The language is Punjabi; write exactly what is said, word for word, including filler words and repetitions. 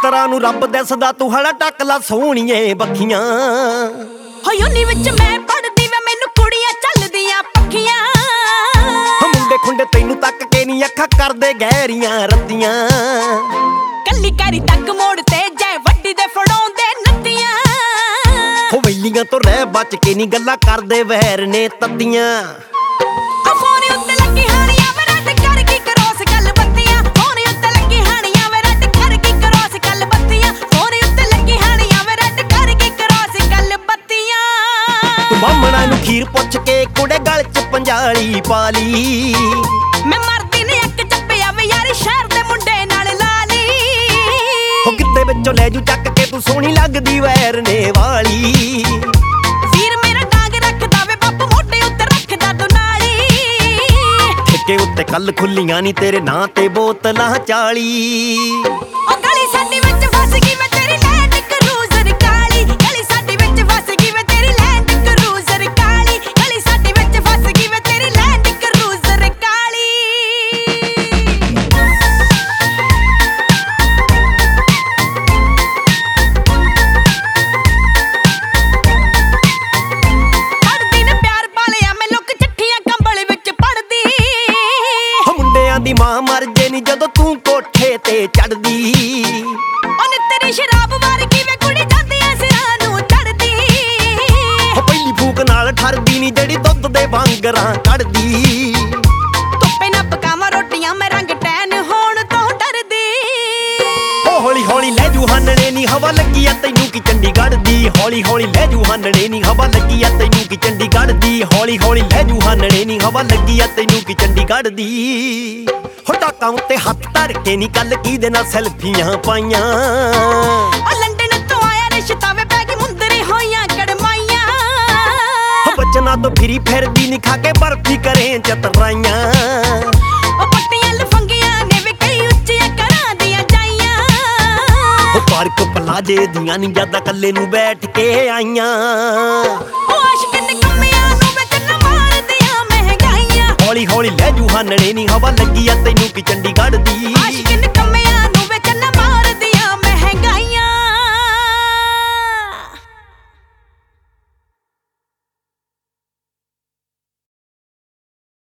ਪੁੱਤਰਾਂ ਨੂੰ ਰੱਬ ਦਿਸਦਾ ਤੂੰ ਹਲਾ ਟੱਕਲਾ ਸੋਹਣੀਏ ਬੱਖੀਆਂ। ਹੋ ਯੂਨੀ ਵਿੱਚ ਮੈਂ ਪੜਦੀ ਵੇ ਮੈਨੂੰ ਕੁੜੀਆਂ ਚੱਲਦੀਆਂ ਪੱਖੀਆਂ। ਮੁੰਡੇ ਖੁੰਡੇ ਤੈਨੂੰ ਤੱਕ ਕੇ ਨੀ ਅੱਖਾਂ ਕਰਦੇ ਗਹਿਰੀਆਂ ਰੱਤੀਆਂ। ਕੱਲੀ ਕਰੀ ਤੱਕ ਮੋੜ ਤੇ ਜੈ ਵੱਡੀ ਦੇ ਫੜਾਉਂਦੇ ਨੱਤੀਆਂ। ਹੋ ਵੈਲੀਆਂ ਤੋਂ ਰਹਿ ਬਚ ਕੇ ਨੀ ਗੱਲਾਂ ਕਰਦੇ ਵੈਰ ਨੇ ਤੱਤੀਆਂ। ਆ ਫੋਨ ਉੱਤੇ ਲੱਗੀ ਹਾਣੀਆਂ ਵੇ ਰੱਦ ਕਰ ਕੀ ਕਰੋਸ ਗੱਲ ਬੱਤੀਆਂ। ਫੋਨ ਉੱਤੇ ਲੱਗੀ ਹਾਣੀਆਂ ਵੇ ਰੱਦ ਕਰ ਕੀ ਕਰੋਸ ਗੱਲ ਬੱਤੀਆਂ। ਫੋਨ ਉੱਤੇ ਲੱਗੀ ਹਾਣੀਆਂ ਵੇ ਰੱਦ ਕਰ ਕੀ ਕਰੋਸ ਗੱਲ ਬੱਤੀਆਂ। ਤੂੰ ਬਾਹਮਣਾ ਨੂੰ ਖੀਰ ਪੁੱਛ ਕੇ ਕੁੜੇ ਗਲ ਚ ਪੰਜਾਲੀ ਪਾ ਲਈ। ਮੈਂ ਮਰਦੀ ਨੇ ਇੱਕ ਚੱਪਿਆ ਵੇ ਯਾਰ ਸ਼ਹਿਰ ਦੇ ਮੁੰਡੇ ਨਾਲ ਲਾ ਲਈ। ਹੋ ਕਿੱਤੇ ਵਿੱਚੋਂ ਲੈ ਜੂ ਚੱਕ ਕੇ ਤੂੰ ਸੋਹਣੀ ਲੱਗਦੀ ਵੈਰ ਨੇ ਵਾਲੀ। ਵੀਰ ਮੇਰਾ ਡਾਂਗ ਰੱਖਦਾ ਵੇ ਬਾਪੂ ਮੋਢੇ ਉੱਤੇ ਰੱਖਦਾ ਦੁਨਾਲੀ। ਠੇਕੇ ਉੱਤੇ ਕੱਲ ਖੁੱਲੀਆਂ ਨੀ ਤੇਰੇ ਨਾਂ ਤੇ ਬੋਤਲਾਂ ਚਾਲੀ। ਉਹ ਗਲੀ ਸਾਡੀ ਵਿੱਚ ਫਸ ਗਈ ਮੈਂ ਤੇਰੀ ਲੈਂਡ ਕਰੂਜ਼ਰ ਕਾਲੀ। ਗਲੀ ਸਾਡੀ ਵਿੱਚ ਫਸ ਗਈ ਮੈਂ ਤੇਰੀ ਲੈਂਡ ਕਰੂਜ਼ਰ ਕਾਲੀ। ਗਲੀ ਸਾਡੀ ਵਿੱਚ ਫਸ ਗਈ ਮੈਂ ਤੇਰੀ ਲੈਂਡ ਕਰੂਜ਼ਰ ਕਾਲੀ। ਪੜਦੀ ਨੇ ਪਿਆਰ ਪਾਲਿਆ ਮੈਂ ਲੁੱਕ ਚਿੱਠੀਆਂ ਕੰਬਲ ਵਿੱਚ ਪੜਦੀ। ਹੋ ਮੁੰਡਿਆਂ ਦੀ ਮਾਂ ਮਰ ਜੇ ਨੀ ਜਦੋਂ ਤੂੰ ਕੋਠੇ ਤੇ ਚੜਦੀ। ਉਹਨੇ ਤੇਰੀ ਸ਼ਰਾਬ ਵਰਗੀ ਵੇ ਕੁੜੀ ਜਾਂਦੀ ਐ ਸਿਰਾਂ ਨੂੰ ਚੜਦੀ। ਹੋ ਪਹਿਲੀ ਫੂਕ ਨਾਲ ਠਰਦੀ ਨੀ ਜਿਹੜੀ ਦੁੱਧ ਦੇ ਵਾਂਗਰਾਂ ਕੱਢਦੀ। ਧੁੱਪੇ ਨਾ ਪਕਾਵਾਂ ਰੋਟੀਆਂ ਮੈਂ ਰੰਗ ਟੈਨ ਹੋਣ ਤੋਂ ਡਰਦੀ। ਓ ਹੌਲੀ ਹੌਲੀ ਲੈ ਜੂ ਹਾਨਣੇ ਨੀ ਹਵਾ ਲੱਗੀ ਆ ਤੈਨੂੰ ਕੀ ਚੰਡੀਗੜ੍ਹ ਦੀ। ਹੌਲੀ ਹੌਲੀ ਲੈ ਜੂ ਹਾਨਣੇ ਨੀ ਹਵਾ ਲੱਗੀ ਆ ਤੈਨੂੰ ਕੀ ਚੰਡੀਗੜ੍ਹ ਦੀ। ਹੌਲੀ ਹੌਲੀ ਲੈ ਜੂ ਹਾਨਣੇ ਨੀ ਹਵਾ ਲੱਗੀ ਆ ਤੈਨੂੰ ਕੀ ਚੰਡੀਗੜ੍ਹ ਦੀ। ਹੋ ਟਾਕਾਂ ਉੱਤੇ ਹੱਥ ਧਰ ਕੇ ਨੀ ਕੱਲ ਕਿਹਦੇ ਨਾਲ ਸੈਲਫੀਆਂ ਪਾਈਆਂ। ਉਹ ਲੰਡਨ ਤੋਂ ਆਇਆ ਰਿਸ਼ਤਾ ਵੇ ਪੈ ਗਈ ਮੁੰਦਰੀ ਹੋਈਆਂ ਕੜਮਾਈਆਂ। ਹੋ ਬਚਨਾ ਤੋਂ ਫਿਰੀ ਫਿਰਦੀ ਨੀ ਖਾ ਕੇ ਬਰਫੀ ਕਰੇ ਚਤਰਾਈਆਂ। ਉਹ ਪੱਟੀਆਂ ਲਫੰਗੀਆਂ ਨੇ ਵੇ ਕਈ ਉੱਚੀਆਂ ਘਰਾਂ ਦੀਆਂ ਜਾਈਆਂ। ਉਹ ਪਾਰਕ ਪਲਾਜੇ ਦੀਆਂ ਨੀ ਜਿਆਦਾ ਕੱਲੇ ਨੂੰ ਬੈਠ ਕੇ ਆਈਆਂ। ਉਹ ਆਸ਼ਕ ਨਿਕੰਮਿਆਂ ਨੂੰ ਵੇ ਜੰਨ ਮਾਰਦੀਆਂ ਮਹਿੰਗਾਈਆਂ। ਹੌਲੀ ਹੌਲੀ ਲੈ ਜੂ ਹਾਨਣੇ ਨੀ ਹਵਾ ਲੱਗੀ ਆ ਤੈਨੂੰ ਕੀ ਚੰਡੀਗੜ੍ਹ ਦੀ। ਆਸ਼ਕ